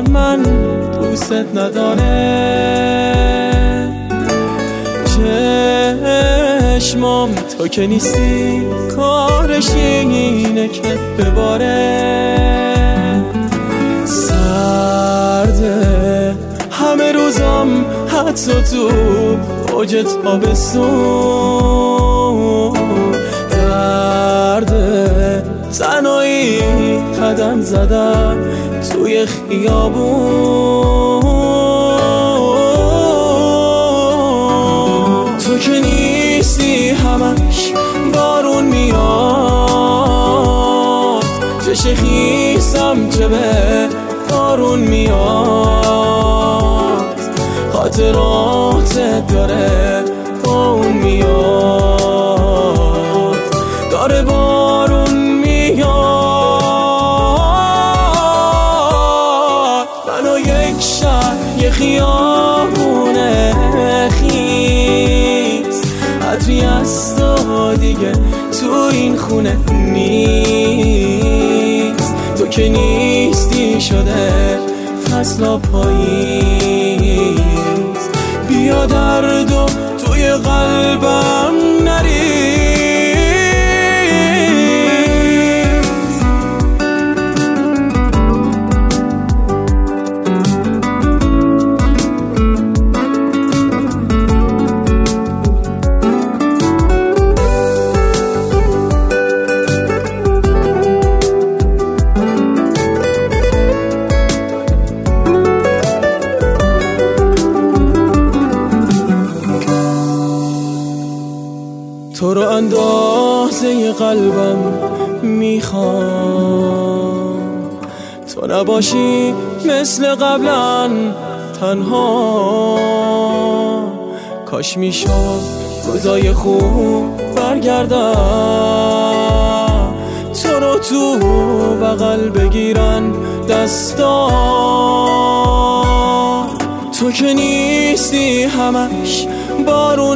من دوست نداره. چشمام تو که نیستی کارش اینه که بباره. سرده همه روزم حتی تو اوج تابستون. درده تنهایی قدم زدم توی خیابون. تو که نیستی همش بارون میاد. چش خیسم چه به بارون میاد. خاطرات داره بارون میاد. داره بارون میاد. منو یک شهر یه خیابونه خیز. عطری از تو دیگه تو این خونه نیست. تو که نیستی شده فصل پاییز. بیا دردو توی قلبم نریز. تو رو اندازه قلبم میخوام. تو نباشی مثل قبلا تنها. کاش میشد روزای خوب برگردم. تو رو تو بغل بگیرن دستا. تو که نیستی همش بارون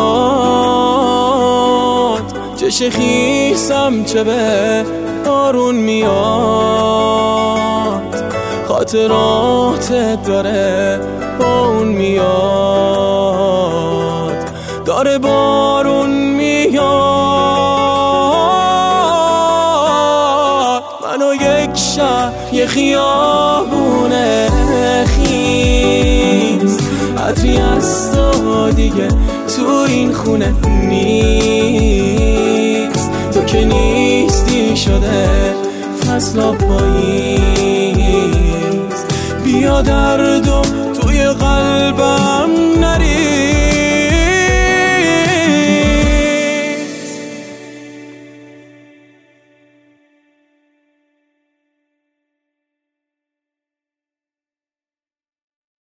میاد. چش خیسم چه به بارون میاد. خاطراتت داره بارون میاد. داره بارون میاد. منو یک شهر یه خیابونه خیز. عطری از تو دیگه تو این خونه نیست. تو که نیستی شده فصل پاییز. بیا دردو توی قلبم